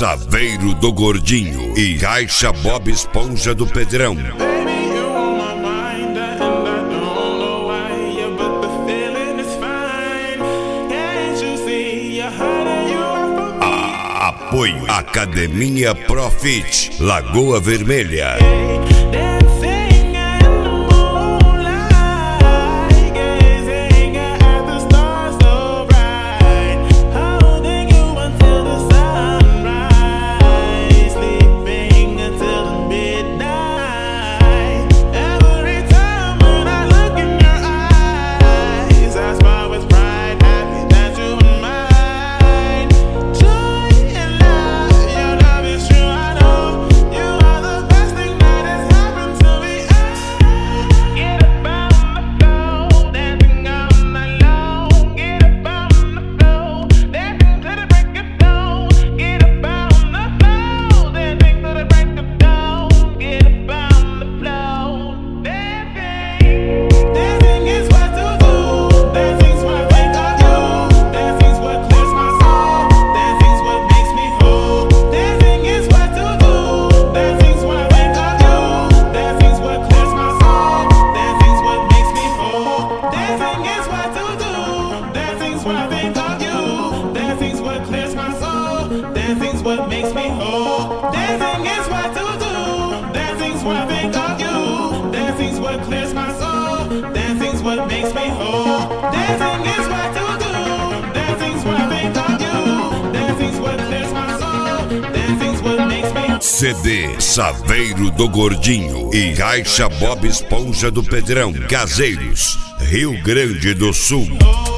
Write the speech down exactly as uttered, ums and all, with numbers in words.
Saveiro do Gordinho e Caixa Bob Esponja do Pedrão. A apoio Academia Profit, Lagoa Vermelha. What makes me whole. Dancing is what to do. Dancing's what I think of you. Dancing's what clears my soul. Dancing's what makes me whole. Dancing is what to do. Dancing's what I think of you. Dancing's what clears my soul. Dancing's what makes me whole. C D Saveiro do Gordinho e Caixa Bob Esponja do Pedrão, Caseiros, Rio Grande do Sul.